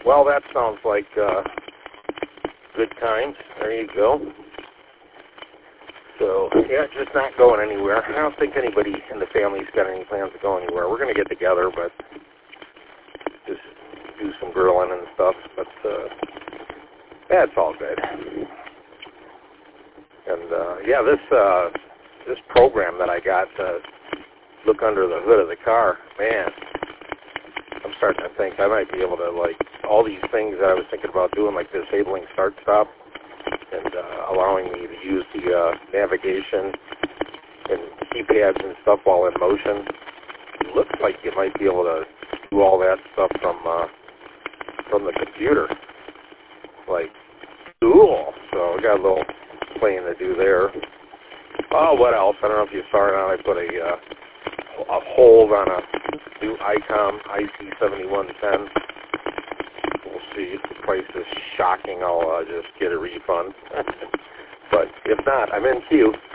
Well, that sounds like good times. There you go. So, yeah, just not going anywhere. I don't think anybody in the family's got any plans to go anywhere. We're going to get together, but just do some grilling and stuff. But that's all good. And, yeah, this program that I got to look under the hood of the car, man, I'm starting to think I might be able to, like, all these things that I was thinking about doing, like disabling start-stop and allowing me to use the navigation and keypads and stuff while in motion. It looks like you might be able to do all that stuff from the computer. Like, cool. So I got a little playing to do there. Oh, what else? I don't know if you saw it on. I put a hold on a new ICOM IC7110. We'll see. If the price is shocking, I'll just get a refund. But if not, I'm in queue.